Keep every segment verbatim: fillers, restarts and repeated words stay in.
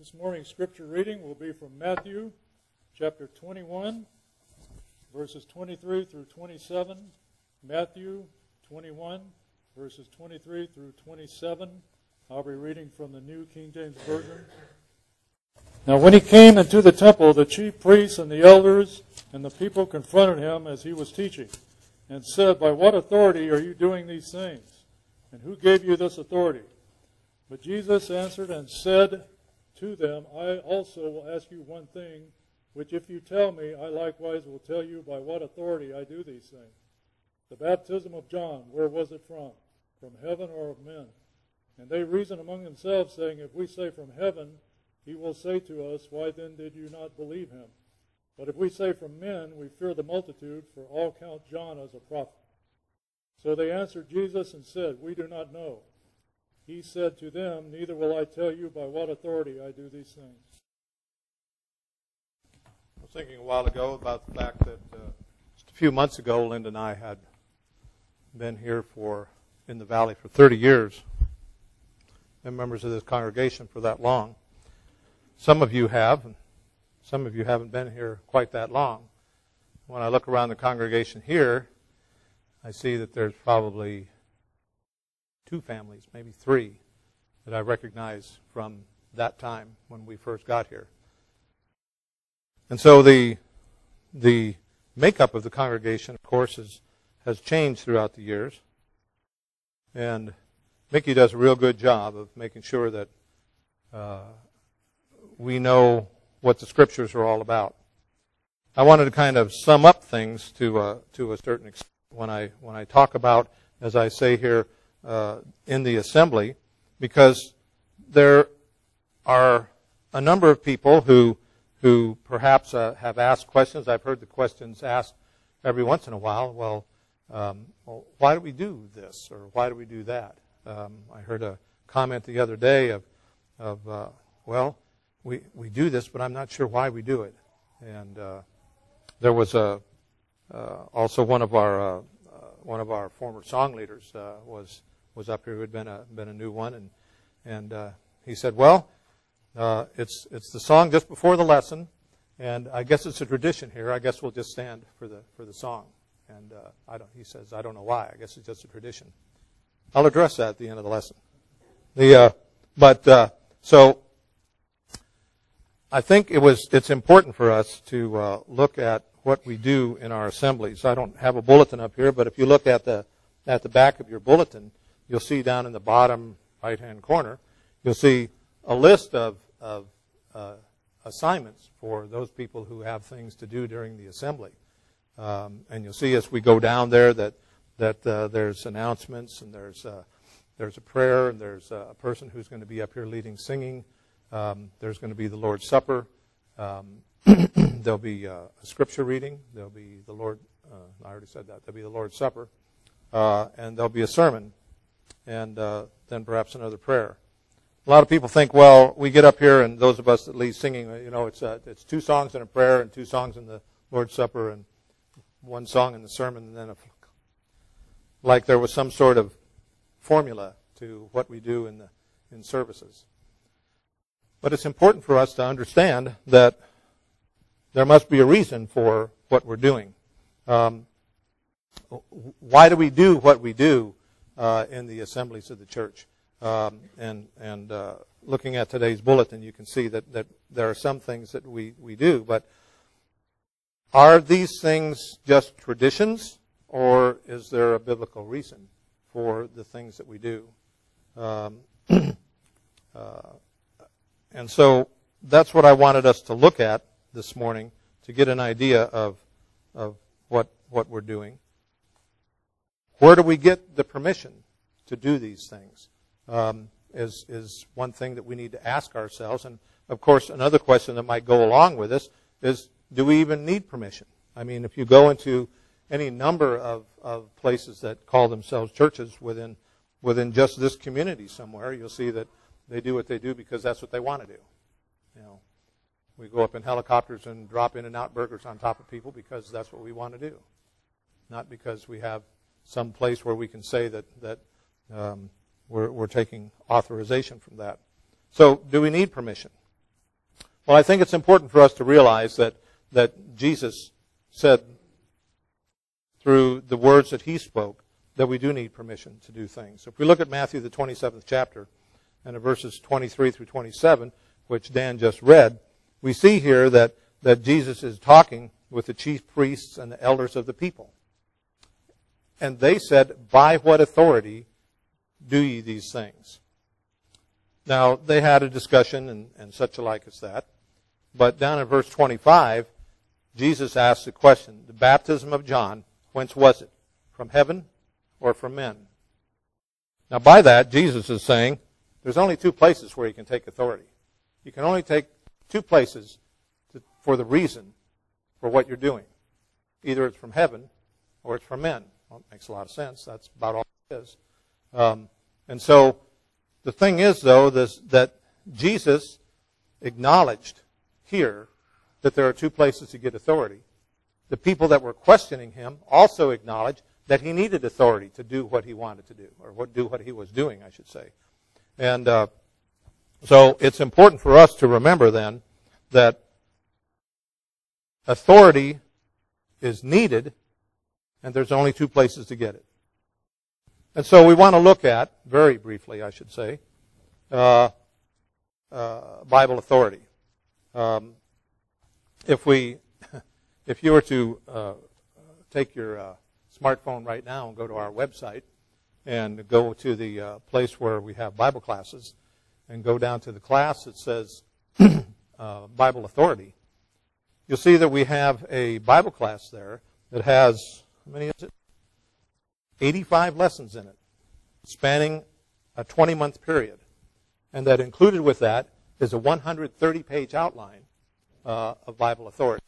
This morning's scripture reading will be from Matthew chapter twenty-one, verses twenty-three through twenty-seven. Matthew twenty-one, verses twenty-three through twenty-seven. I'll be reading from the New King James Version. Now when he came into the temple, the chief priests and the elders and the people confronted him as he was teaching, and said, "By what authority are you doing these things? And who gave you this authority?" But Jesus answered and said to them, "I also will ask you one thing, which if you tell me, I likewise will tell you by what authority I do these things. The baptism of John, where was it from? From heaven or of men?" And they reasoned among themselves, saying, "If we say from heaven, he will say to us, why then did you not believe him? But if we say from men, we fear the multitude, for all count John as a prophet." So they answered Jesus and said, "We do not know." He said to them, "Neither will I tell you by what authority I do these things." I was thinking a while ago about the fact that uh, just a few months ago, Linda and I had been here for in the valley for thirty years. Been members of this congregation for that long. Some of you have, and some of you haven't been here quite that long. When I look around the congregation here, I see that there's probably two families, maybe three, that I recognize from that time when we first got here. And so the the makeup of the congregation, of course, is, has changed throughout the years. And Mickey does a real good job of making sure that uh, we know what the Scriptures are all about. I wanted to kind of sum up things to uh, to a certain extent when I when I talk about, as I say here, uh, in the assembly, because there are a number of people who who perhaps uh, have asked questions. I've heard the questions asked every once in a while. Well, um, well, why do we do this, or why do we do that? Um, I heard a comment the other day of of uh, well, we we do this, but I'm not sure why we do it. And uh, there was a uh, also one of our uh, uh, one of our former song leaders uh, was was up here who had been a been a new one, and and uh, he said, "Well, uh, it's it's the song just before the lesson, and I guess it's a tradition here. I guess we'll just stand for the for the song." And uh, I don't. He says, "I don't know why. I guess it's just a tradition." I'll address that at the end of the lesson. The uh, but uh, so I think it was it's important for us to uh, look at what we do in our assemblies. I don't have a bulletin up here, but if you look at the at the back of your bulletin, you'll see down in the bottom right-hand corner, you'll see a list of of uh, assignments for those people who have things to do during the assembly. Um, and you'll see as we go down there that that uh, there's announcements, and there's uh, there's a prayer, and there's a person who's going to be up here leading singing. Um, there's going to be the Lord's Supper. Um, there'll be uh, a scripture reading. There'll be the Lord. Uh, I already said that. There'll be the Lord's Supper, uh, and there'll be a sermon, and uh, then perhaps another prayer. A lot of people think, well, we get up here, and those of us that lead singing, you know, it's uh, it's two songs and a prayer, and two songs in the Lord's Supper, and one song in the sermon, and then a, like there was some sort of formula to what we do in the in services. But it's important for us to understand that there must be a reason for what we're doing. Um, why do we do what we do uh, in the assemblies of the church? Um, and and uh, looking at today's bulletin, you can see that, that there are some things that we, we do. But are these things just traditions, or is there a biblical reason for the things that we do? Um, uh, And so that's what I wanted us to look at this morning, to get an idea of of what what we're doing. Where do we get the permission to do these things? Um, is is one thing that we need to ask ourselves. And of course, another question that might go along with this is, do we even need permission? I mean, if you go into any number of, of places that call themselves churches within within just this community somewhere, you'll see that they do what they do because that's what they want to do. You know, we go up in helicopters and drop In-N-Out burgers on top of people because that's what we want to do, not because we have some place where we can say that that um, we're, we're taking authorization from that. So, do we need permission? Well, I think it's important for us to realize that, that Jesus said through the words that he spoke that we do need permission to do things. If we look at Matthew, the twenty-seventh chapter, and the verses twenty-three through twenty-seven, which Dan just read, we see here that, that Jesus is talking with the chief priests and the elders of the people. And they said, by what authority do ye these things? Now, they had a discussion and, and such alike as that. But down in verse twenty-five, Jesus asked the question, the baptism of John, whence was it? From heaven or from men? Now, by that, Jesus is saying, there's only two places where you can take authority. You can only take two places to, for the reason for what you're doing. Either it's from heaven or it's from men. Well, it makes a lot of sense. That's about all it is. Um, and so the thing is, though, this, that Jesus acknowledged here that there are two places to get authority. The people that were questioning him also acknowledged that he needed authority to do what he wanted to do, or what, do what he was doing, I should say. And uh, so it's important for us to remember then that authority is needed, and there's only two places to get it. And so we want to look at, very briefly I should say, uh, uh, Bible authority. Um, if we, if you were to uh, take your uh, smartphone right now and go to our website and go to the uh, place where we have Bible classes and go down to the class that says uh, Bible authority, you'll see that we have a Bible class there that has, how many is it? eighty-five lessons in it, spanning a twenty-month period. And that included with that is a one hundred thirty page outline uh, of Bible authority.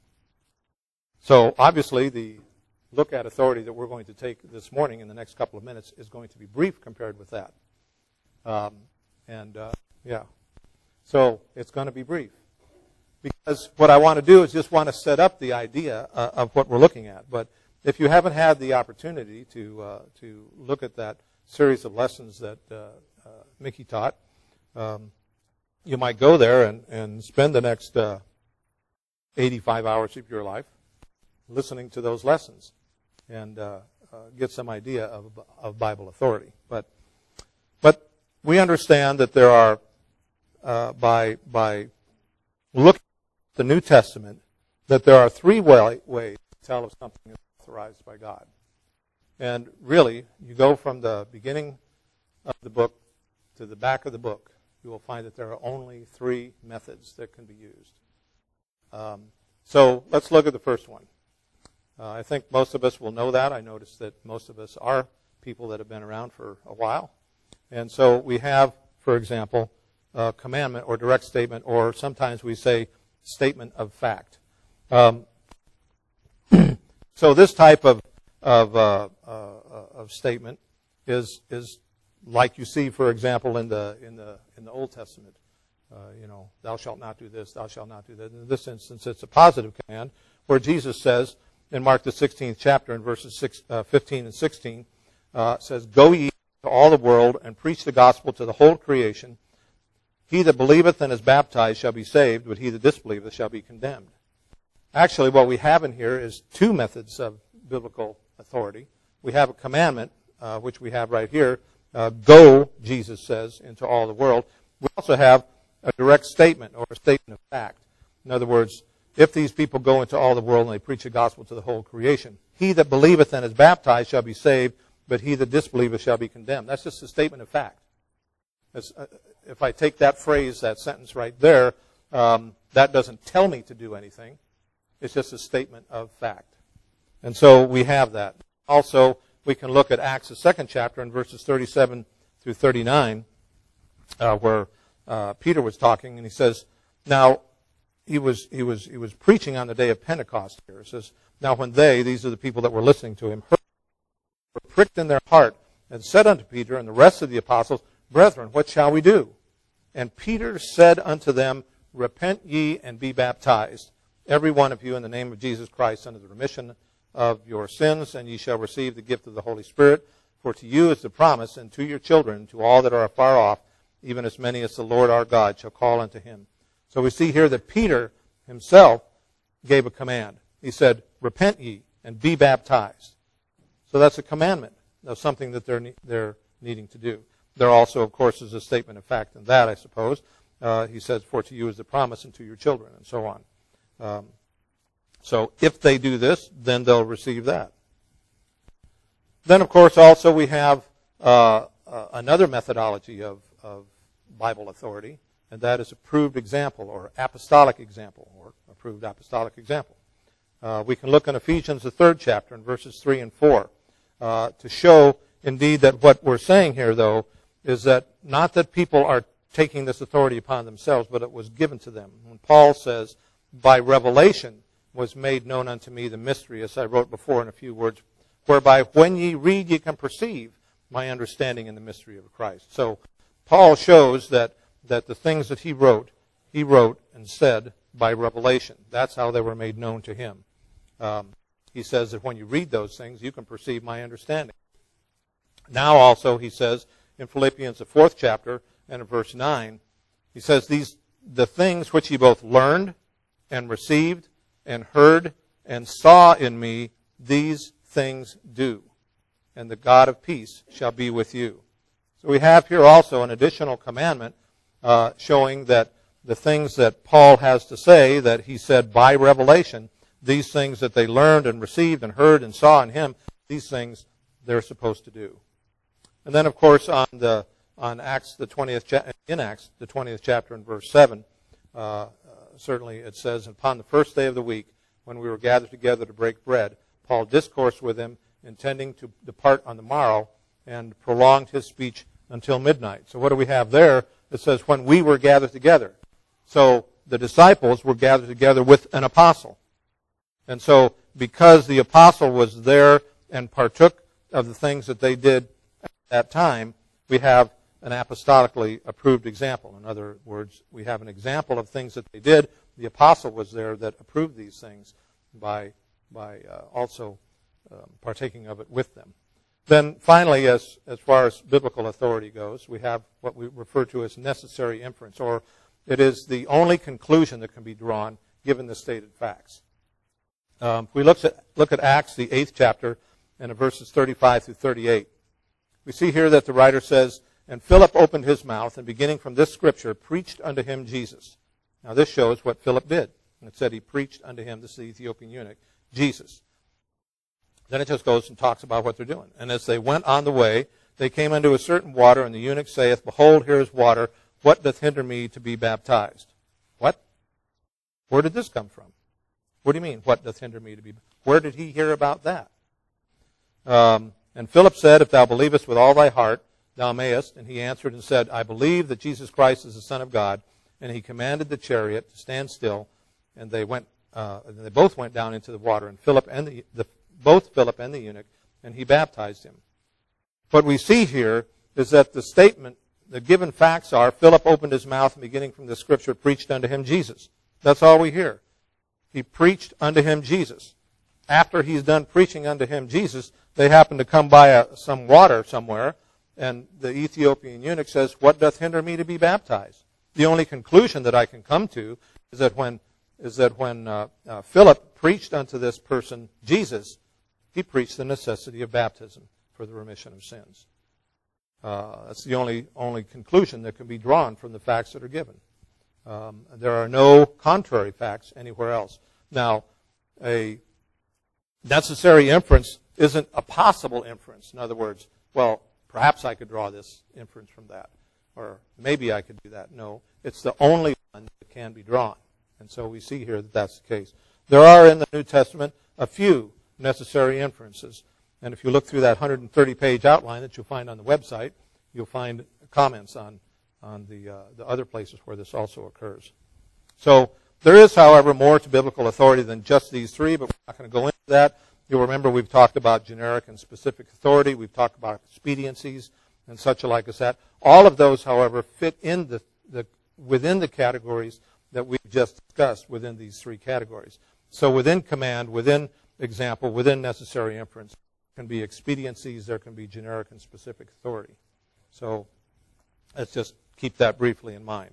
So obviously the look at authority that we're going to take this morning in the next couple of minutes is going to be brief compared with that. Um, and uh, yeah, so it's going to be brief. Because what I want to do is just want to set up the idea uh, of what we're looking at. But if you haven't had the opportunity to uh, to look at that series of lessons that uh, uh, Mickey taught, um, you might go there and, and spend the next uh, eighty-five hours of your life listening to those lessons and uh, uh, get some idea of, of Bible authority. But but we understand that there are, uh, by by looking at the New Testament, that there are three way, ways to tell if something is authorized by God. And really, you go from the beginning of the book to the back of the book, you will find that there are only three methods that can be used. Um, so let's look at the first one. Uh, I think most of us will know that. I notice that most of us are people that have been around for a while. And so we have, for example, a commandment or direct statement, or sometimes we say statement of fact. Um, so this type of of, uh, uh, of statement is is like you see, for example, in the in the in the Old Testament. Uh, you know, thou shalt not do this, thou shalt not do that. In this instance, it's a positive command, where Jesus says in Mark the sixteenth chapter, in verses six, uh, fifteen and sixteen, uh, says, "Go ye to all the world and preach the gospel to the whole creation. He that believeth and is baptized shall be saved, but he that disbelieveth shall be condemned." Actually, what we have in here is two methods of biblical authority. We have a commandment, uh, which we have right here. Uh, go, Jesus says, into all the world. We also have a direct statement, or a statement of fact. In other words, if these people go into all the world and they preach the gospel to the whole creation, he that believeth and is baptized shall be saved, but he that disbelieveth shall be condemned. That's just a statement of fact. It's, uh, if I take that phrase, that sentence right there, um, that doesn't tell me to do anything. It's just a statement of fact. And so we have that. Also, we can look at Acts, the second chapter, in verses thirty-seven through thirty-nine, uh, where uh, Peter was talking, and he says, now, he was he was he was preaching on the day of Pentecost here. It says, now when they, these are the people that were listening to him, heard, were pricked in their heart, and said unto Peter and the rest of the apostles, Brethren, what shall we do? And Peter said unto them, Repent ye and be baptized, every one of you, in the name of Jesus Christ, unto the remission of your sins, and ye shall receive the gift of the Holy Spirit. For to you is the promise, and to your children, to all that are afar off, even as many as the Lord our God shall call unto him. So we see here that Peter himself gave a command. He said, repent ye and be baptized. So that's a commandment of something that they're, they're needing to do. There also, of course, is a statement of fact in that, I suppose. Uh, he says, for to you is the promise and to your children, and so on. Um, so if they do this, then they'll receive that. Then, of course, also we have uh, uh, another methodology of, of Bible authority, and that is approved example or apostolic example or approved apostolic example. Uh, we can look in Ephesians, the third chapter, in verses three and four, uh, to show indeed that what we're saying here, though, is that not that people are taking this authority upon themselves, but it was given to them. When Paul says, by revelation was made known unto me the mystery, as I wrote before in a few words, whereby when ye read ye can perceive my understanding in the mystery of Christ. So Paul shows that, that the things that he wrote, he wrote and said by revelation. That's how they were made known to him. Um, he says that when you read those things, you can perceive my understanding. Now also, he says in Philippians, the fourth chapter, and in verse nine, he says, these the things which ye both learned and received and heard and saw in me, these things do. And the God of peace shall be with you. So we have here also an additional commandment uh, showing that the things that Paul has to say, that he said by revelation, these things that they learned and received and heard and saw in him, these things they're supposed to do. And then, of course, on the on Acts the twentieth cha- in Acts the twentieth chapter and verse seven, uh, uh, certainly it says, upon the first day of the week, when we were gathered together to break bread, Paul discoursed with them, intending to depart on the morrow, and prolonged his speech until midnight. So what do we have there? It says, when we were gathered together. So the disciples were gathered together with an apostle. And so because the apostle was there and partook of the things that they did at that time, we have an apostolically approved example. In other words, we have an example of things that they did. The apostle was there that approved these things by, by uh, also um, partaking of it with them. Then finally, as, as far as biblical authority goes, we have what we refer to as necessary inference, or it is the only conclusion that can be drawn given the stated facts. Um, if we look at, look at Acts, the eighth chapter, and in verses thirty-five through thirty-eight, we see here that the writer says, and Philip opened his mouth, and beginning from this scripture, preached unto him Jesus. Now this shows what Philip did. And it said he preached unto him, this is the Ethiopian eunuch, Jesus. Then it just goes and talks about what they're doing. And as they went on the way, they came unto a certain water, and the eunuch saith, behold, here is water. What doth hinder me to be baptized? What? Where did this come from? What do you mean, what doth hinder me to be baptized? Where did he hear about that? Um, and Philip said, if thou believest with all thy heart, thou mayest. And he answered and said, I believe that Jesus Christ is the Son of God. And he commanded the chariot to stand still. And they went. Uh, and they both went down into the water. And Philip and the, the both Philip and the eunuch, and he baptized him. What we see here is that the statement, the given facts are, Philip opened his mouth, and beginning from the scripture, preached unto him Jesus. That's all we hear. He preached unto him Jesus. After he's done preaching unto him Jesus, they happen to come by a, some water somewhere, and the Ethiopian eunuch says, what doth hinder me to be baptized? The only conclusion that I can come to is that when is that when uh, uh, Philip preached unto this person Jesus, he preached the necessity of baptism for the remission of sins. Uh, that's the only only conclusion that can be drawn from the facts that are given. Um, there are no contrary facts anywhere else. Now, a necessary inference isn't a possible inference. In other words, well, perhaps I could draw this inference from that, or maybe I could do that. No, it's the only one that can be drawn. And so we see here that that's the case. There are in the New Testament a few necessary inferences. And if you look through that one hundred thirty page outline that you'll find on the website, you'll find comments on, on the, uh, the other places where this also occurs. So there is, however, more to biblical authority than just these three, but we're not going to go into that. You'll remember we've talked about generic and specific authority. We've talked about expediencies and such like as that. All of those, however, fit in the, the within the categories that we've just discussed within these three categories. So within command, within example, within necessary inference, there can be expediencies, there can be generic and specific authority. So let's just keep that briefly in mind.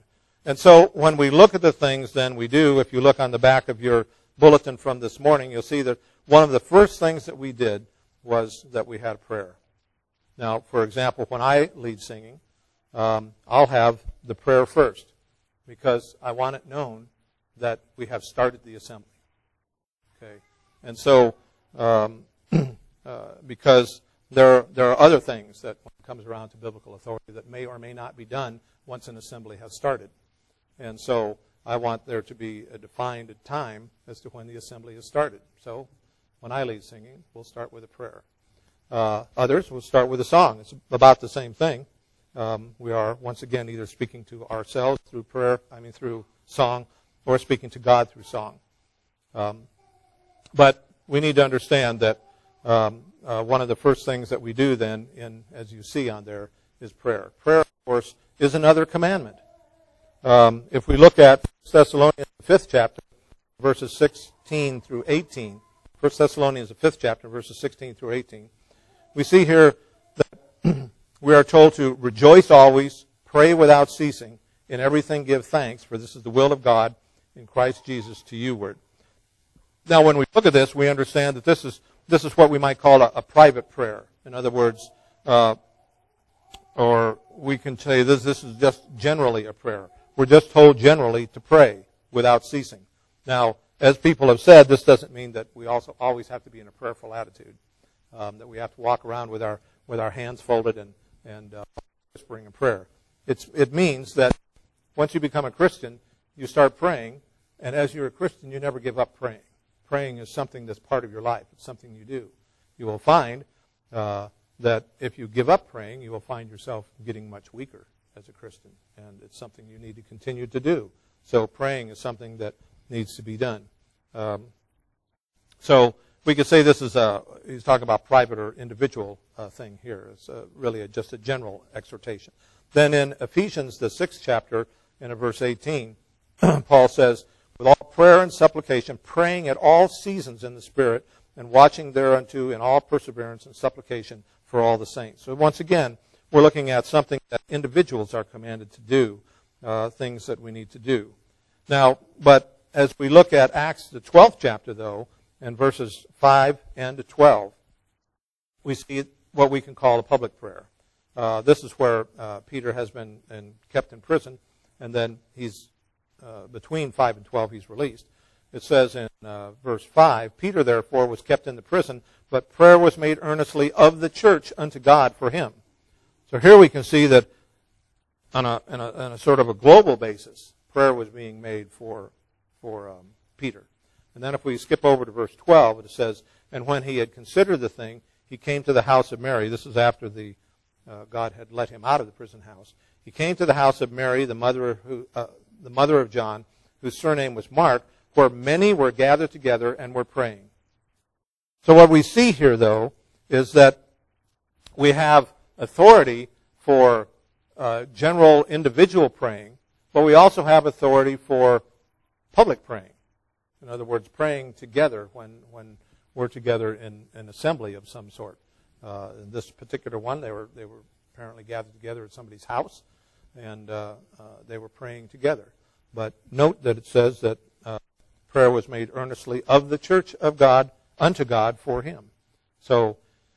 And so when we look at the things then we do, if you look on the back of your bulletin from this morning, you'll see that one of the first things that we did was that we had prayer. Now, for example, when I lead singing, um, I'll have the prayer first because I want it known that we have started the assembly. Okay, and so um, uh, because there there are other things that when it comes around to biblical authority that may or may not be done once an assembly has started, and so I want there to be a defined time as to when the assembly has started. So when I lead singing, we'll start with a prayer. Uh, others will start with a song. It's about the same thing. Um, we are once again either speaking to ourselves through prayer, I mean through song, or speaking to God through song. Um, but we need to understand that um, uh, one of the first things that we do then, in as you see on there, is prayer. Prayer, of course, is another commandment. Um, if we look at First Thessalonians, the fifth chapter, verses sixteen through eighteen, First Thessalonians, the fifth chapter, verses sixteen through eighteen, we see here that we are told to rejoice always, pray without ceasing, in everything give thanks, for this is the will of God in Christ Jesus to you-ward. Now, when we look at this, we understand that this is this is what we might call a, a private prayer. In other words, uh, or we can say this this is just generally a prayer. We're just told generally to pray without ceasing. Now, as people have said, this doesn't mean that we also always have to be in a prayerful attitude, um, that we have to walk around with our with our hands folded and and uh, whispering a prayer. It's it means that once you become a Christian, you start praying, and as you're a Christian, you never give up praying. Praying is something that's part of your life. It's something you do. You will find uh, that if you give up praying, you will find yourself getting much weaker as a Christian, and it's something you need to continue to do. So praying is something that needs to be done. Um, so we could say this is a, he's talking about private or individual uh, thing here. It's uh, really a, just a general exhortation. Then in Ephesians, the sixth chapter, in verse eighteen, Paul says, with all prayer and supplication, praying at all seasons in the Spirit, and watching thereunto in all perseverance and supplication for all the saints. So once again, we're looking at something that individuals are commanded to do, uh, things that we need to do. Now, but as we look at Acts, the twelfth chapter, though, and verses five and to twelve, we see what we can call a public prayer. Uh, this is where uh, Peter has been and kept in prison, and then he's uh, between five and twelve he's released. It says in uh, verse five, Peter therefore was kept in the prison, but prayer was made earnestly of the church unto God for him. So here we can see that on a, on a, on a sort of a global basis, prayer was being made for for um, Peter. And then if we skip over to verse twelve, it says, and when he had considered the thing, he came to the house of Mary. This is after the uh, God had let him out of the prison house. He came to the house of Mary, the mother who, uh, the mother of John, whose surname was Mark, where many were gathered together and were praying. So what we see here, though, is that we have authority for uh, general individual praying, but we also have authority for public praying. In other words, praying together when, when we're together in an assembly of some sort. Uh, in this particular one, they were they were apparently gathered together at somebody's house, and uh, uh, they were praying together. But note that it says that uh, prayer was made earnestly of the church of God unto God for him. So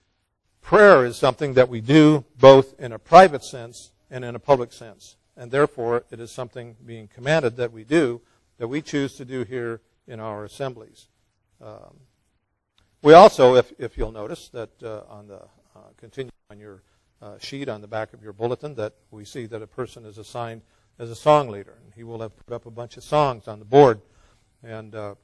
prayer is something that we do both in a private sense and in a public sense. And therefore, it is something being commanded that we do, that we choose to do here in our assemblies. Um, we also, if, if you'll notice, that uh, on the uh, continue on your uh, sheet on the back of your bulletin, that we see that a person is assigned as a song leader. And he will have put up a bunch of songs on the board. And uh,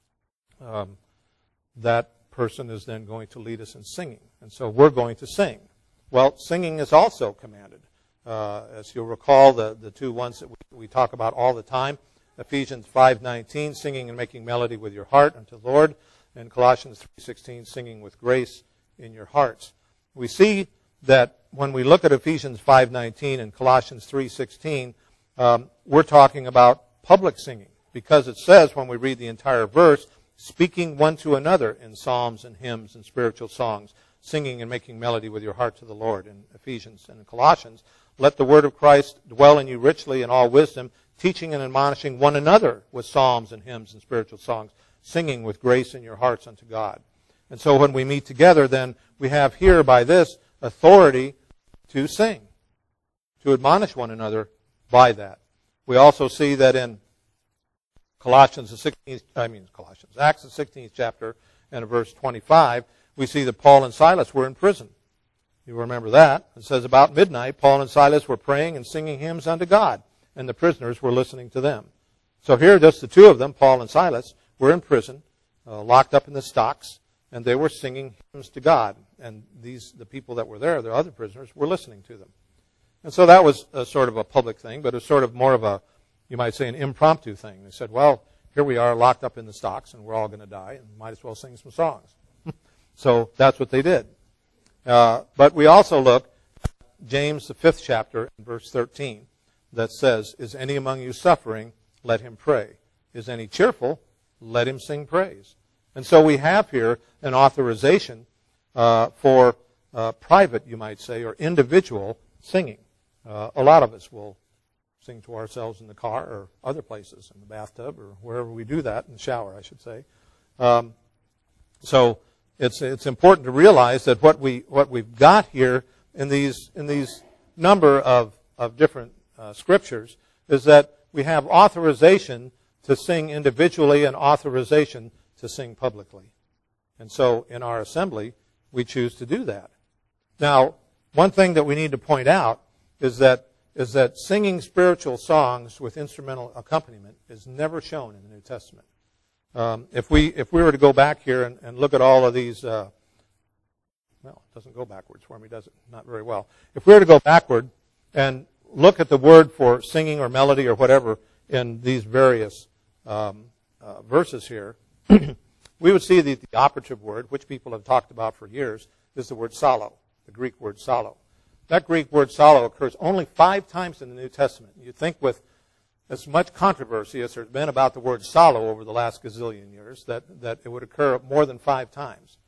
um, that person is then going to lead us in singing. And so we're going to sing. Well, singing is also commanded. Uh, as you'll recall, the, the two ones that we, we talk about all the time, Ephesians five nineteen, singing and making melody with your heart unto the Lord, and Colossians three sixteen, singing with grace in your hearts. We see that when we look at Ephesians five nineteen and Colossians three sixteen, um, we're talking about public singing, because it says when we read the entire verse, speaking one to another in psalms and hymns and spiritual songs, singing and making melody with your heart to the Lord. In Ephesians and in Colossians, let the word of Christ dwell in you richly in all wisdom, teaching and admonishing one another with psalms and hymns and spiritual songs, singing with grace in your hearts unto God. And so when we meet together, then we have here by this authority to sing, to admonish one another by that. We also see that in Colossians, the sixteenth, I mean Colossians, Acts, the sixteenth chapter, and verse twenty-five, we see that Paul and Silas were in prison. You remember that. It says, about midnight, Paul and Silas were praying and singing hymns unto God, and the prisoners were listening to them. So here, just the two of them, Paul and Silas, were in prison, uh, locked up in the stocks, and they were singing hymns to God. And these, the people that were there, the other prisoners, were listening to them. And so that was a sort of a public thing, but it was sort of more of a, you might say, an impromptu thing. They said, well, here we are locked up in the stocks, and we're all going to die, and might as well sing some songs. So that's what they did. Uh, but we also look at James, the fifth chapter, verse thirteen, that says, is any among you suffering? Let him pray. Is any cheerful? Let him sing praise. And so we have here an authorization uh, for uh, private, you might say, or individual singing. Uh, a lot of us will sing to ourselves in the car or other places, in the bathtub or wherever we do that, in the shower, I should say. Um, so it's it's important to realize that what we what we've got here in these in these number of of different uh, scriptures is that we have authorization to sing individually and authorization to sing publicly. And so in our assembly, we choose to do that. Now, one thing that we need to point out is that is that singing spiritual songs with instrumental accompaniment is never shown in the New Testament. Um, if we if we were to go back here and, and look at all of these, uh, well, it doesn't go backwards for me, does it? Not very well. If we were to go backward and look at the word for singing or melody or whatever in these various um, uh, verses here, we would see that the operative word, which people have talked about for years, is the word psallo, the Greek word psallo. That Greek word psallo occurs only five times in the New Testament. You'd think with as much controversy as there's been about the word psallo over the last gazillion years, that, that it would occur more than five times.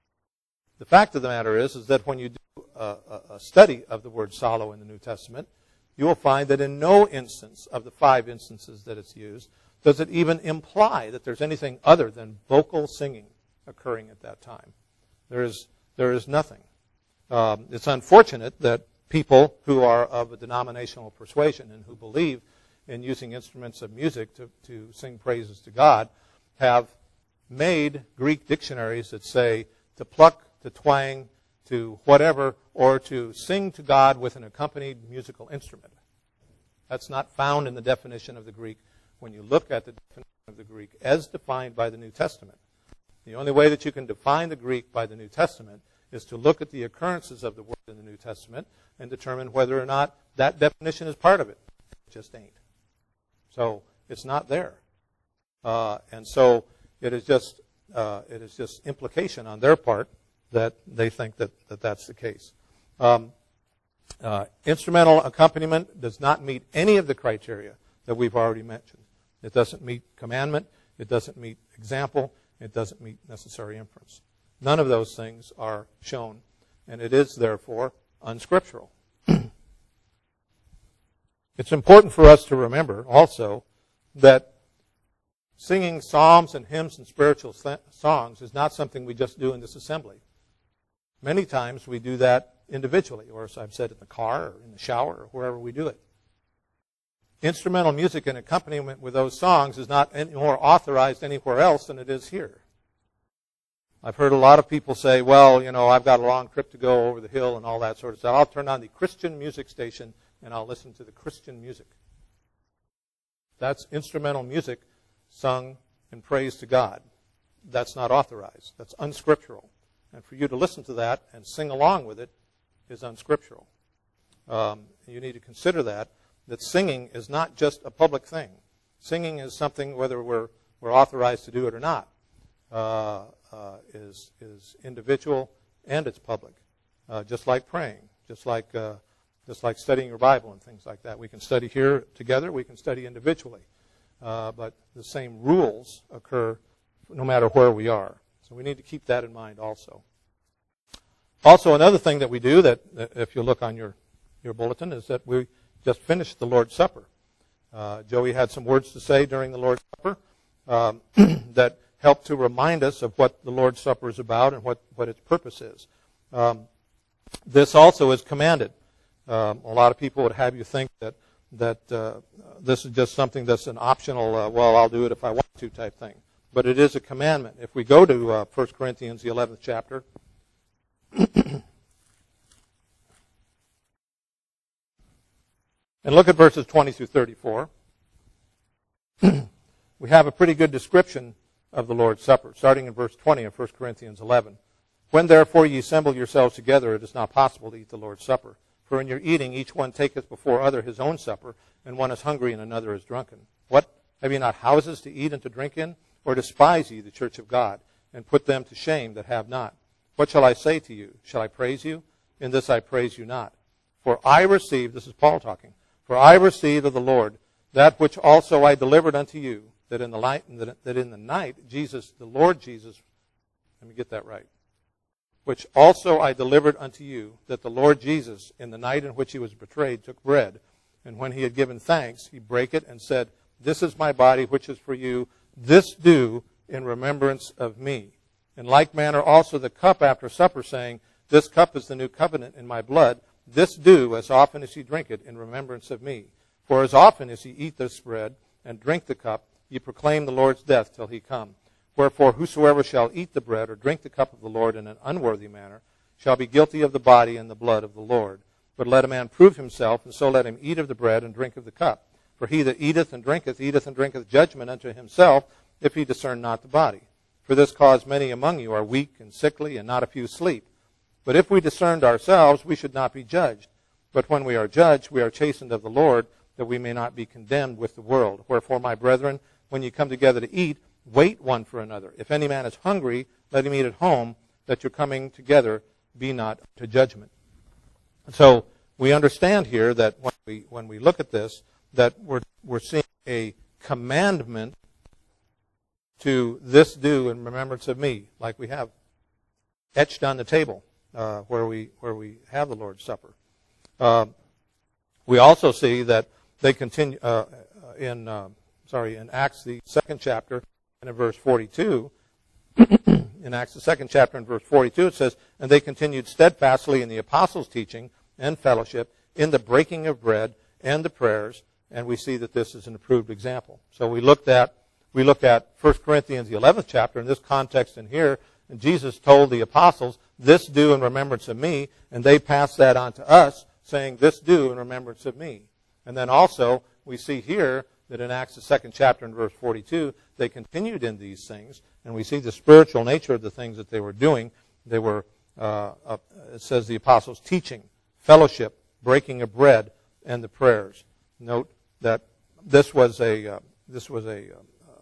The fact of the matter is, is that when you do a, a study of the word psallo in the New Testament, you will find that in no instance of the five instances that it's used does it even imply that there's anything other than vocal singing occurring at that time. There is, there is nothing. Um, it's unfortunate that people who are of a denominational persuasion and who believe in using instruments of music to, to sing praises to God have made Greek dictionaries that say to pluck, to twang, to whatever, or to sing to God with an accompanied musical instrument. That's not found in the definition of the Greek when you look at the definition of the Greek as defined by the New Testament. The only way that you can define the Greek by the New Testament is to look at the occurrences of the word in the New Testament and determine whether or not that definition is part of it. It just ain't. So it's not there. Uh, and so it is just uh, it is just implication on their part that they think that, that that's the case. Um, uh, instrumental accompaniment does not meet any of the criteria that we've already mentioned. It doesn't meet commandment. It doesn't meet example. It doesn't meet necessary inference. None of those things are shown, and it is, therefore, unscriptural. It's important for us to remember also that singing psalms and hymns and spiritual songs is not something we just do in this assembly. Many times we do that individually, or as I've said, in the car or in the shower or wherever we do it. Instrumental music and accompaniment with those songs is not any more authorized anywhere else than it is here. I've heard a lot of people say, well, you know, I've got a long trip to go over the hill and all that sort of stuff. I'll turn on the Christian music station and I'll listen to the Christian music. That's instrumental music sung in praise to God. That's not authorized. That's unscriptural. And for you to listen to that and sing along with it is unscriptural. Um, you need to consider that, that singing is not just a public thing. Singing is something, whether we're, we're authorized to do it or not, uh, uh, is, is individual and it's public. Uh, just like praying, just like, uh, just like studying your Bible and things like that. We can study here together, we can study individually. Uh, but the same rules occur no matter where we are. So we need to keep that in mind also. Also, another thing that we do, that, that if you look on your, your bulletin, is that we just finished the Lord's Supper. Uh, Joey had some words to say during the Lord's Supper um, that help to remind us of what the Lord's Supper is about and what, what its purpose is. Um, this also is commanded. Um, a lot of people would have you think that that uh, this is just something that's an optional, uh, well, I'll do it if I want to type thing. But it is a commandment. If we go to uh, First Corinthians, the eleventh chapter, and look at verses twenty through thirty-four, we have a pretty good description of the Lord's Supper, starting in verse twenty of First Corinthians eleven. When therefore ye assemble yourselves together, it is not possible to eat the Lord's Supper. For in your eating each one taketh before other his own supper, and one is hungry and another is drunken. What? Have ye not houses to eat and to drink in? Or despise ye the church of God, and put them to shame that have not? What shall I say to you? Shall I praise you? In this I praise you not. For I received, this is Paul talking, for I received of the Lord that which also I delivered unto you, that in the night, that in the night Jesus, the Lord Jesus, let me get that right, which also I delivered unto you, that the Lord Jesus, in the night in which he was betrayed, took bread, and when he had given thanks, he brake it and said, This is my body, which is for you. This do in remembrance of me. In like manner also the cup after supper, saying, This cup is the new covenant in my blood. This do as often as ye drink it in remembrance of me. For as often as ye eat this bread and drink the cup, ye proclaim the Lord's death till he come. Wherefore whosoever shall eat the bread or drink the cup of the Lord in an unworthy manner shall be guilty of the body and the blood of the Lord. But let a man prove himself, and so let him eat of the bread and drink of the cup. For he that eateth and drinketh, eateth and drinketh judgment unto himself, if he discern not the body. For this cause many among you are weak and sickly, and not a few sleep. But if we discerned ourselves, we should not be judged. But when we are judged, we are chastened of the Lord, that we may not be condemned with the world. Wherefore, my brethren, when ye come together to eat, wait one for another. If any man is hungry, let him eat at home, that your coming together be not to judgment. So we understand here that when we when we look at this, that we're we're seeing a commandment to this do in remembrance of me, like we have etched on the table uh, where we where we have the Lord's Supper. Uh, we also see that they continue uh, in uh, sorry in Acts the second chapter and in verse forty-two. In Acts the second chapter and verse forty-two, it says, And they continued steadfastly in the apostles' teaching and fellowship, in the breaking of bread and the prayers. And we see that this is an approved example. So we looked at we look at First Corinthians the eleventh chapter in this context in here, and Jesus told the apostles, This do in remembrance of me, and they passed that on to us, saying, This do in remembrance of me. And then also we see here that in Acts the second chapter and verse forty-two, they continued in these things, and we see the spiritual nature of the things that they were doing. They were, uh, uh, it says the apostles' teaching, fellowship, breaking of bread, and the prayers. Note that this was a, uh, this was a, uh,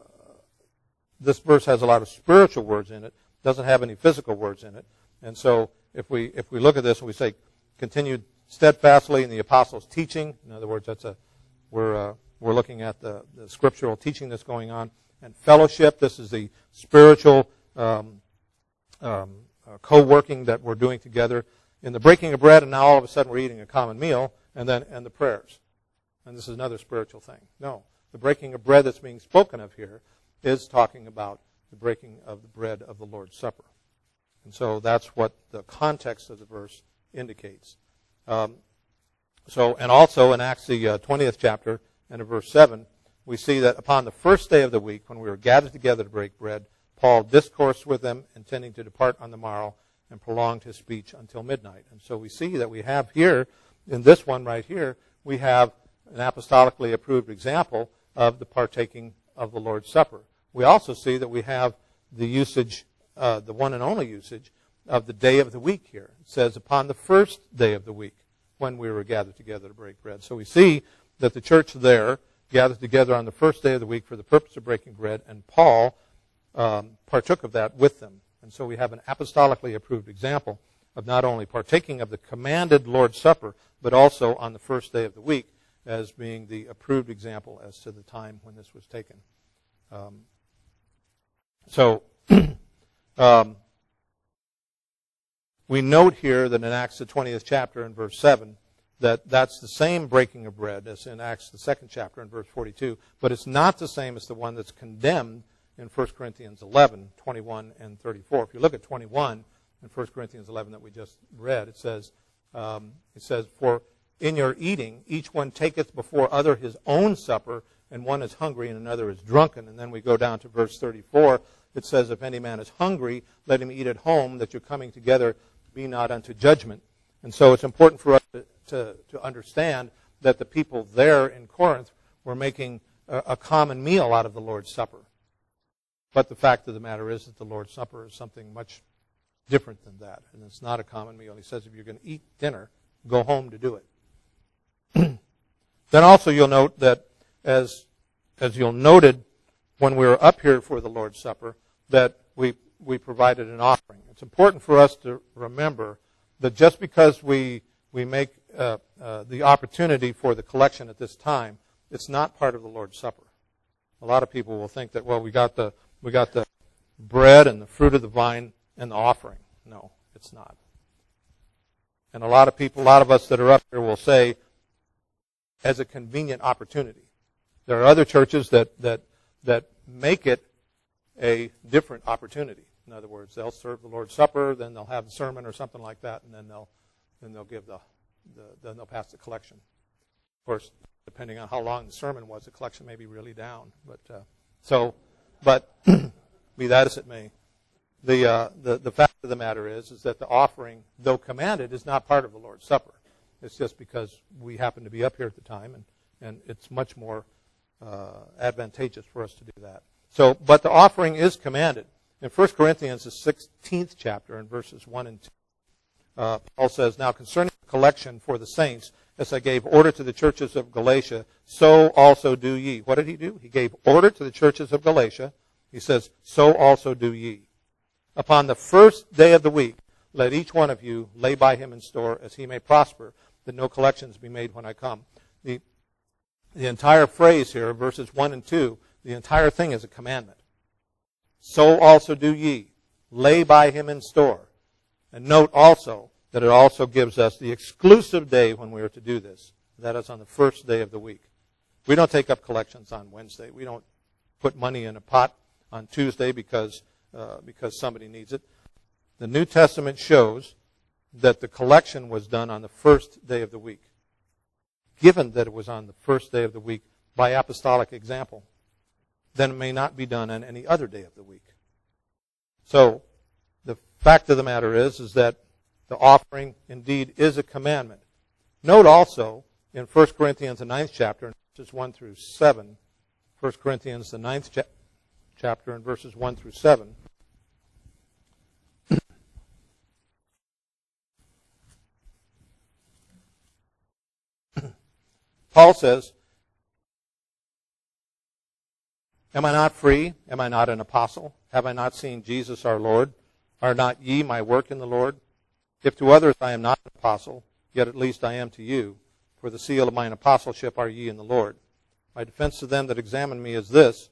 this verse has a lot of spiritual words in it, doesn't have any physical words in it. And so if we, if we look at this and we say, continued steadfastly in the apostles' teaching, in other words, that's a, we're, uh, we're looking at the, the scriptural teaching that's going on, and fellowship, this is the spiritual um, um, uh, co-working that we're doing together in the breaking of bread, and now all of a sudden we're eating a common meal, and then and the prayers. And this is another spiritual thing. No, the breaking of bread that's being spoken of here is talking about the breaking of the bread of the Lord's Supper. And so that's what the context of the verse indicates. Um, so, and also in Acts the uh, twentieth chapter and in verse seven, we see that upon the first day of the week, when we were gathered together to break bread, Paul discoursed with them, intending to depart on the morrow, and prolonged his speech until midnight. And so we see that we have here, in this one right here, we have an apostolically approved example of the partaking of the Lord's Supper. We also see that we have the usage, uh, the one and only usage, of the day of the week here. It says, upon the first day of the week, when we were gathered together to break bread. So we see that the church there gathered together on the first day of the week for the purpose of breaking bread, and Paul um, partook of that with them. And so we have an apostolically approved example of not only partaking of the commanded Lord's Supper, but also on the first day of the week as being the approved example as to the time when this was taken. Um, so um, we note here that in Acts the twentieth chapter and verse seven, that that's the same breaking of bread as in Acts, the second chapter, in verse forty-two, but it's not the same as the one that's condemned in First Corinthians eleven, twenty-one and thirty-four. If you look at twenty-one in First Corinthians eleven that we just read, it says, um, it says, for in your eating, each one taketh before other his own supper, and one is hungry and another is drunken. And then we go down to verse thirty-four. It says, if any man is hungry, let him eat at home, that your coming together be not unto judgment. And so it's important for us to, to, to understand that the people there in Corinth were making a, a common meal out of the Lord's Supper. But the fact of the matter is that the Lord's Supper is something much different than that. And it's not a common meal. He says if you're going to eat dinner, go home to do it. Then also you'll note that as as you'll noted when we were up here for the Lord's Supper, that we we provided an offering. It's important for us to remember that just because we we make uh, uh, the opportunity for the collection at this time, it's not part of the Lord's Supper. A lot of people will think that, well, we got the we got the bread and the fruit of the vine and the offering. No, it's not. And a lot of people, a lot of us that are up here will say, as a convenient opportunity. There are other churches that that that make it a different opportunity. In other words, they'll serve the Lord's Supper, then they'll have the sermon or something like that, and then they'll then they'll give the, the then they'll pass the collection. Of course, depending on how long the sermon was, the collection may be really down. But uh, so, but be that as it may, the uh, the the fact of the matter is is that the offering, though commanded, is not part of the Lord's Supper. It's just because we happen to be up here at the time, and and it's much more uh, advantageous for us to do that. So, but the offering is commanded. In First Corinthians, the sixteenth chapter, in verses one and two, uh, Paul says, now concerning the collection for the saints, as I gave order to the churches of Galatia, so also do ye. What did he do? He gave order to the churches of Galatia. He says, so also do ye. Upon the first day of the week, let each one of you lay by him in store as he may prosper, that no collections be made when I come. The, the entire phrase here, verses one and two, the entire thing is a commandment. So also do ye. Lay by him in store. And note also that it also gives us the exclusive day when we are to do this. That is on the first day of the week. We don't take up collections on Wednesday. We don't put money in a pot on Tuesday because uh, because somebody needs it. The New Testament shows that the collection was done on the first day of the week. Given that it was on the first day of the week by apostolic example, then it may not be done on any other day of the week. So, the fact of the matter is, is that the offering indeed is a commandment. Note also in First Corinthians, the ninth chapter, verses one through seven, First Corinthians, the ninth cha- chapter, and verses one through seven, Paul says, am I not free? Am I not an apostle? Have I not seen Jesus our Lord? Are not ye my work in the Lord? If to others I am not an apostle, yet at least I am to you. For the seal of mine apostleship are ye in the Lord. My defense to them that examine me is this.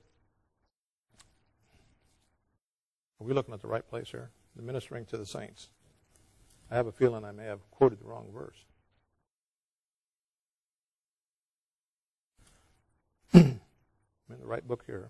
Are we looking at the right place here? The ministering to the saints. I have a feeling I may have quoted the wrong verse. I'm in the right book here.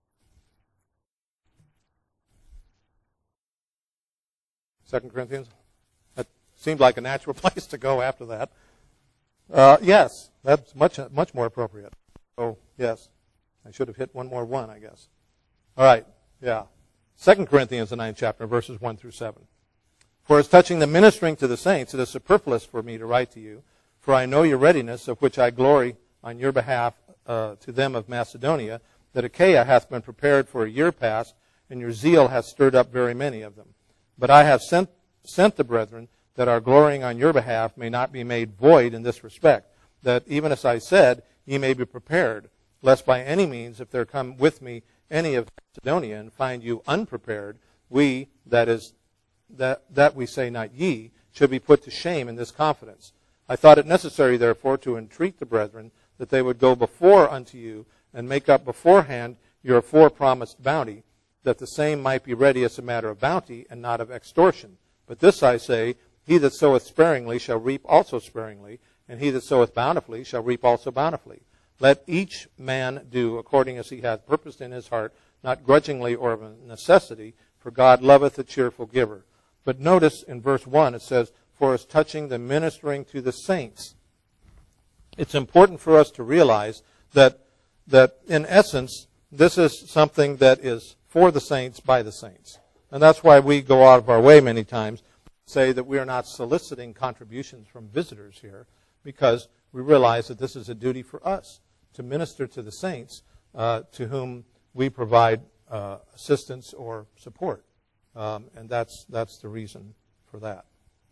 Second Corinthians. That seemed like a natural place to go after that. Uh, yes, that's much much more appropriate. Oh, yes. I should have hit one more one, I guess. All right, yeah. Second Corinthians, the ninth chapter, verses one through seven. For as touching the ministering to the saints, it is superfluous for me to write to you, for I know your readiness, of which I glory on your behalf uh, to them of Macedonia, that Achaia hath been prepared for a year past, and your zeal hath stirred up very many of them. But I have sent, sent the brethren, that our glorying on your behalf may not be made void in this respect, that even as I said, ye may be prepared, lest by any means, if there come with me any of Macedonia, and find you unprepared, we, that is, that, that we say not ye, should be put to shame in this confidence. I thought it necessary, therefore, to entreat the brethren, that they would go before unto you, and make up beforehand your fore-promised bounty, that the same might be ready as a matter of bounty, and not of extortion. But this I say, he that soweth sparingly shall reap also sparingly, and he that soweth bountifully shall reap also bountifully. Let each man do according as he hath purposed in his heart, not grudgingly or of necessity, for God loveth a cheerful giver. But notice in verse one it says, for as touching the ministering to the saints. It's important for us to realize that, that in essence, this is something that is for the saints by the saints. And that's why we go out of our way many times to say that we are not soliciting contributions from visitors here, because we realize that this is a duty for us to minister to the saints uh, to whom we provide uh, assistance or support. Um, and that's, that's the reason for that.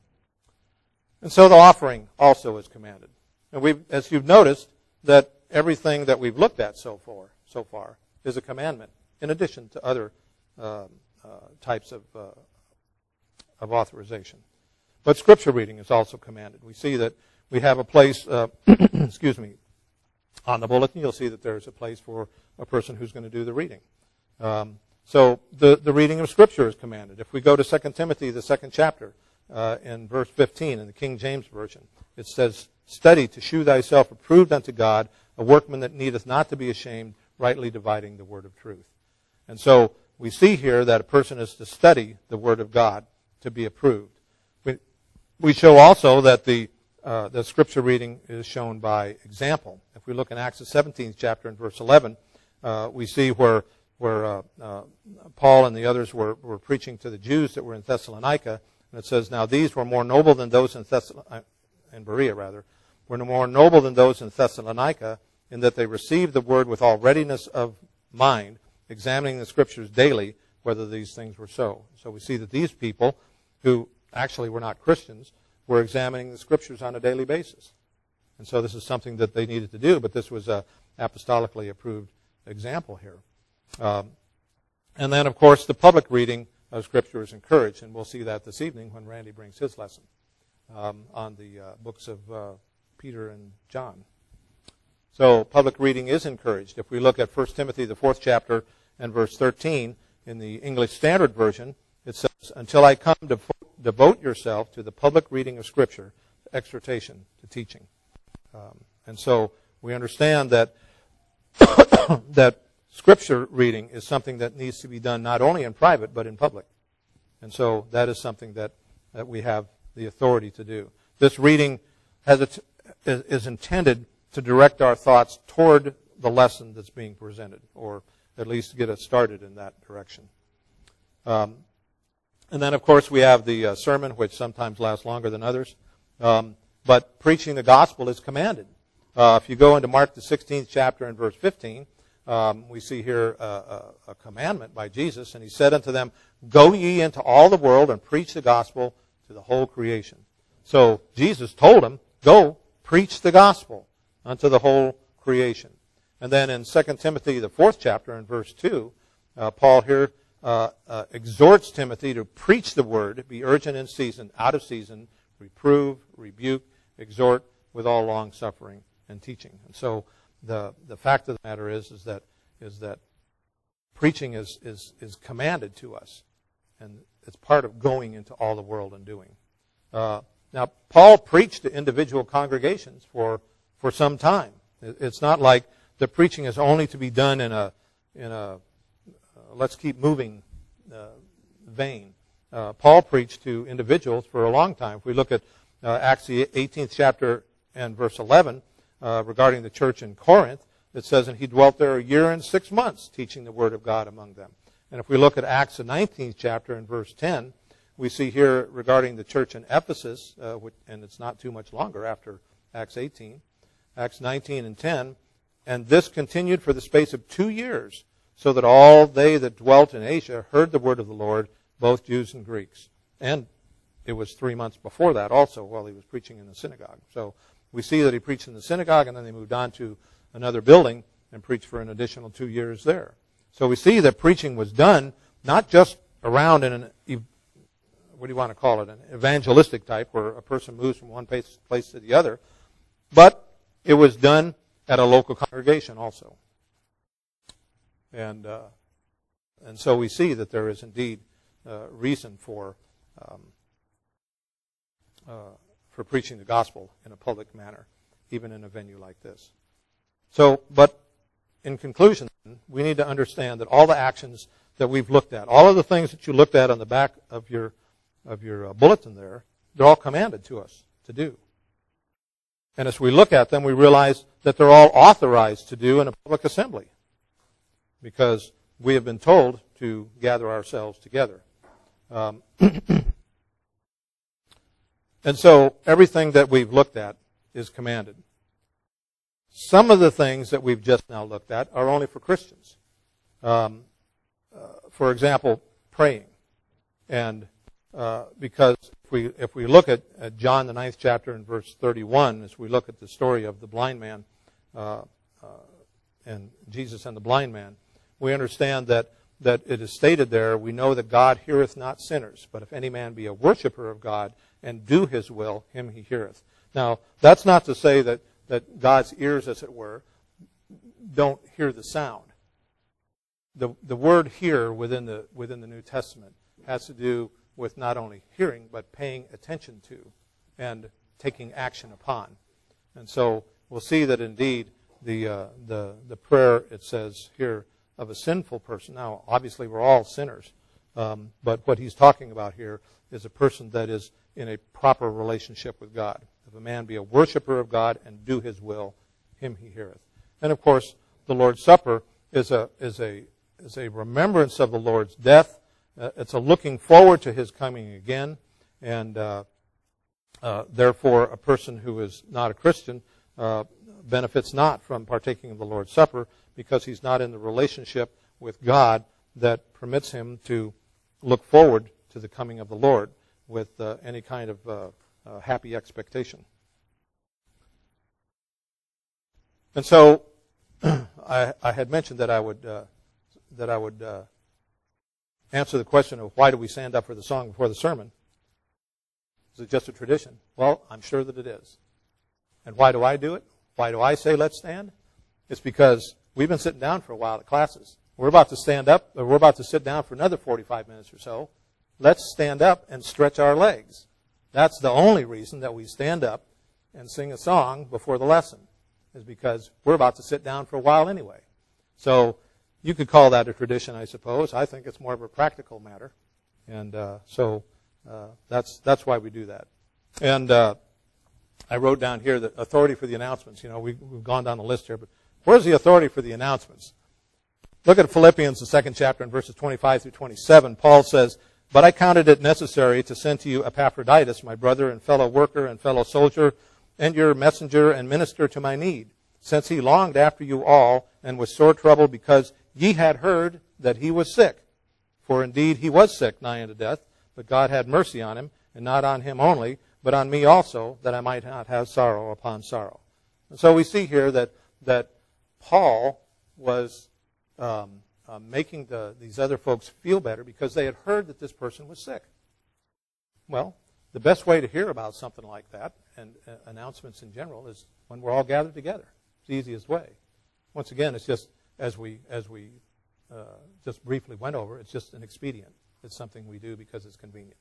And so the offering also is commanded. And we've, as you've noticed, that everything that we've looked at so far, so far is a commandment, in addition to other uh, uh, types of, uh, of authorization. But Scripture reading is also commanded. We see that we have a place, uh, excuse me, on the bulletin. You'll see that there's a place for a person who's going to do the reading. Um, so the, the reading of Scripture is commanded. If we go to Second Timothy, the second chapter, uh, in verse fifteen, in the King James Version, it says, study to shew thyself approved unto God, a workman that needeth not to be ashamed, rightly dividing the word of truth. And so we see here that a person is to study the word of God to be approved. We, we show also that the uh, the Scripture reading is shown by example. If we look in Acts the seventeenth chapter in verse eleven, uh, we see where where uh, uh, Paul and the others were, were preaching to the Jews that were in Thessalonica, and it says, now these were more noble than those in Thessalonica, in Berea rather, were more noble than those in Thessalonica, in that they received the word with all readiness of mind, examining the Scriptures daily, whether these things were so. So we see that these people, who actually were not Christians, were examining the Scriptures on a daily basis. And so this is something that they needed to do, but this was an apostolically approved example here. Um, and then, of course, the public reading of Scripture is encouraged, and we'll see that this evening when Randy brings his lesson um, on the uh, books of uh, Peter and John. So public reading is encouraged. If we look at First Timothy, the fourth chapter, and verse thirteen, in the English Standard Version, it says, until I come, to devote yourself to the public reading of Scripture, to exhortation, to teaching. Um, and so we understand that that Scripture reading is something that needs to be done not only in private, but in public. And so that is something that, that we have the authority to do. This reading has a t- is, is intended to direct our thoughts toward the lesson that's being presented, or at least get us started in that direction. Um, and then, of course, we have the uh, sermon, which sometimes lasts longer than others. Um, but preaching the gospel is commanded. Uh, if you go into Mark the sixteenth chapter and verse fifteen, um, we see here a, a, a commandment by Jesus, and he said unto them, go ye into all the world and preach the gospel to the whole creation. So Jesus told them, go preach the gospel unto the whole creation. And then in Second Timothy, the fourth chapter, in verse two, uh, Paul here uh, uh, exhorts Timothy to preach the word, be urgent in season, out of season, reprove, rebuke, exhort with all long suffering and teaching. And so the the fact of the matter is is that is that preaching is is is commanded to us, and it's part of going into all the world and doing. Uh, now, Paul preached to individual congregations for for some time. It's not like the preaching is only to be done in a in a uh, let's keep moving uh, vein. Uh, Paul preached to individuals for a long time. If we look at uh, Acts the eighteenth chapter and verse eleven uh, regarding the church in Corinth, it says, and he dwelt there a year and six months teaching the word of God among them. And if we look at Acts the nineteenth chapter and verse ten, we see here regarding the church in Ephesus, uh, which, and it's not too much longer after Acts eighteen, Acts nineteen and ten, and this continued for the space of two years, so that all they that dwelt in Asia heard the word of the Lord, both Jews and Greeks. And it was three months before that also while he was preaching in the synagogue. So we see that he preached in the synagogue, and then they moved on to another building and preached for an additional two years there. So we see that preaching was done not just around in an, what do you want to call it, an evangelistic type where a person moves from one place, place to the other, but it was done at a local congregation also. And uh, and so we see that there is indeed uh, reason for um, uh, for preaching the gospel in a public manner, even in a venue like this. So, but in conclusion, we need to understand that all the actions that we've looked at, all of the things that you looked at on the back of your of your uh, bulletin there, they're all commanded to us to do. And as we look at them, we realize that they're all authorized to do in a public assembly, because we have been told to gather ourselves together. Um, and so everything that we've looked at is commanded. Some of the things that we've just now looked at are only for Christians. Um, uh, for example, praying. And uh, because if we if we look at, at John the ninth chapter and verse thirty-one, as we look at the story of the blind man uh, uh, and Jesus and the blind man, we understand that that it is stated there, we know that God heareth not sinners, but if any man be a worshiper of God and do his will, him he heareth. Now, that's not to say that, that God's ears, as it were, don't hear the sound. The, the word hear within the, within the New Testament has to do with not only hearing, but paying attention to and taking action upon. And so we'll see that indeed the, uh, the, the prayer, it says here, of a sinful person. Now, obviously, we're all sinners. Um, but what he's talking about here is a person that is in a proper relationship with God. If a man be a worshiper of God and do his will, him he heareth. And, of course, the Lord's Supper is a, is a, is a remembrance of the Lord's death. Uh, it's a looking forward to his coming again. And uh, uh, therefore, a person who is not a Christian uh, benefits not from partaking of the Lord's Supper, because he's not in the relationship with God that permits him to look forward to the coming of the Lord with uh, any kind of uh, uh, happy expectation. And so, I, I had mentioned that I would uh, that I would uh, answer the question of why do we stand up for the song before the sermon? Is it just a tradition? Well, I'm sure that it is. And why do I do it? Why do I say let's stand? It's because we've been sitting down for a while at classes. We're about to stand up, or we're about to sit down for another forty-five minutes or so. Let's stand up and stretch our legs. That's the only reason that we stand up and sing a song before the lesson, is because we're about to sit down for a while anyway. So you could call that a tradition, I suppose. I think it's more of a practical matter. And uh, so uh, that's that's why we do that. And uh, I wrote down here the authority for the announcements. You know, we, we've gone down the list here, but where's the authority for the announcements? Look at Philippians, the second chapter, in verses twenty-five through twenty-seven. Paul says, "But I counted it necessary to send to you Epaphroditus, my brother and fellow worker and fellow soldier, and your messenger and minister to my need, since he longed after you all, and was sore troubled, because ye had heard that he was sick. For indeed he was sick, nigh unto death, but God had mercy on him, and not on him only, but on me also, that I might not have sorrow upon sorrow." And so we see here that that Paul was um, uh, making the, these other folks feel better because they had heard that this person was sick. Well, the best way to hear about something like that, and uh, announcements in general, is when we're all gathered together. It's the easiest way. Once again, it's just, as we as we uh, just briefly went over, it's just an expedient. It's something we do because it's convenient.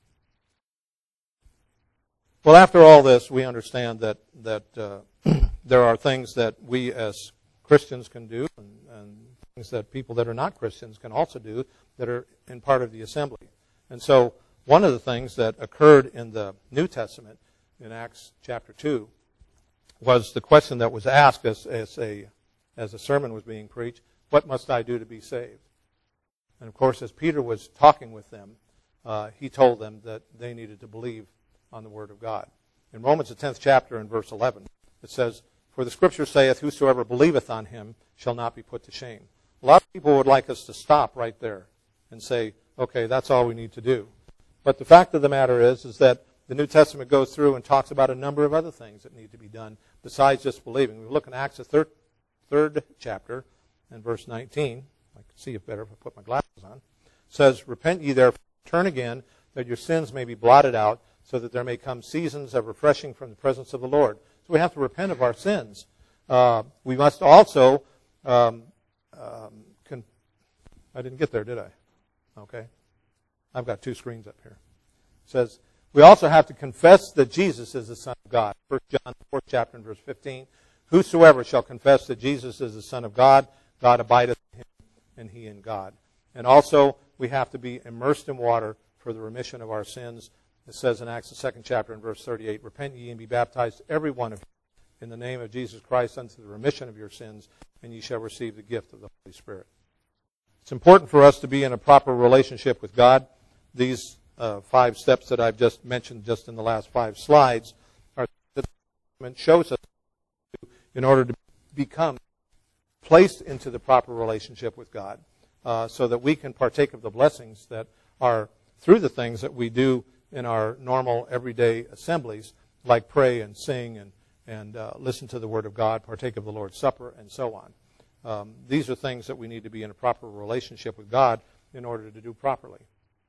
Well, after all this, we understand that that uh, there are things that we as Christians can do, and, and things that people that are not Christians can also do that are in part of the assembly. And so one of the things that occurred in the New Testament in Acts chapter two was the question that was asked as, as a as a sermon was being preached: what must I do to be saved? And of course, as Peter was talking with them, uh, he told them that they needed to believe on the Word of God. In Romans, the tenth chapter, in verse eleven, it says, "For the Scripture saith, whosoever believeth on him shall not be put to shame." A lot of people would like us to stop right there and say, okay, that's all we need to do. But the fact of the matter is, is that the New Testament goes through and talks about a number of other things that need to be done besides just believing. We look in Acts, the third, third chapter, and verse nineteen. I can see it better if I put my glasses on. It says, "Repent ye therefore, turn again, that your sins may be blotted out, so that there may come seasons of refreshing from the presence of the Lord." So we have to repent of our sins. Uh, we must also, um, um, con- I didn't get there, did I? Okay. I've got two screens up here. It says, We also have to confess that Jesus is the Son of God. First John, fourth chapter, and verse fifteen. Whosoever shall confess that Jesus is the Son of God, God abideth in him, and he in God. And also, we have to be immersed in water for the remission of our sins. It says in Acts, the second chapter, and verse thirty-eight, repent ye and be baptized, every one of you, in the name of Jesus Christ, unto the remission of your sins, and ye shall receive the gift of the Holy Spirit. It's important for us to be in a proper relationship with God. These uh, five steps that I've just mentioned just in the last five slides are that the Testament shows us in order to become placed into the proper relationship with God, uh, so that we can partake of the blessings that are through the things that we do in our normal everyday assemblies, like pray and sing and, and uh, listen to the Word of God, partake of the Lord's Supper, and so on. Um, these are things that we need to be in a proper relationship with God in order to do properly.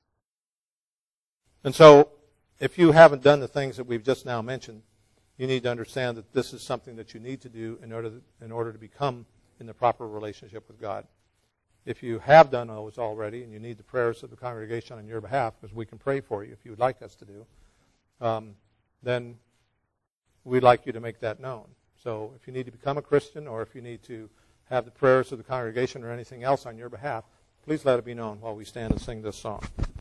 And so, if you haven't done the things that we've just now mentioned, you need to understand that this is something that you need to do in order to, in order to become in the proper relationship with God. If you have done those already and you need the prayers of the congregation on your behalf, because we can pray for you if you would like us to do, um, then we'd like you to make that known. So if you need to become a Christian, or if you need to have the prayers of the congregation or anything else on your behalf, please let it be known while we stand and sing this song.